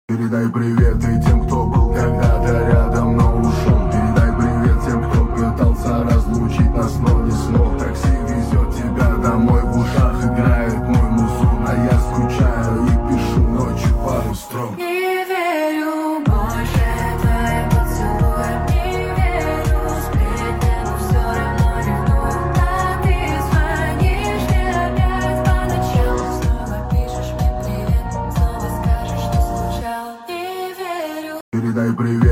Передай привет и тем, кто был когда-то рядом, но ушел. Передай привет тем, кто пытался разлучить нас, но не смог. Такси везет тебя домой, в ушах играет мой музон, а я скучаю и пишу ночью пару строк. Не верю больше твоим поцелуям, не верю сплетням, но все равно ревную. А ты звонишь мне опять по ночам, снова пишешь мне привет, снова скажешь, что скучал. Не верю. Передай привет.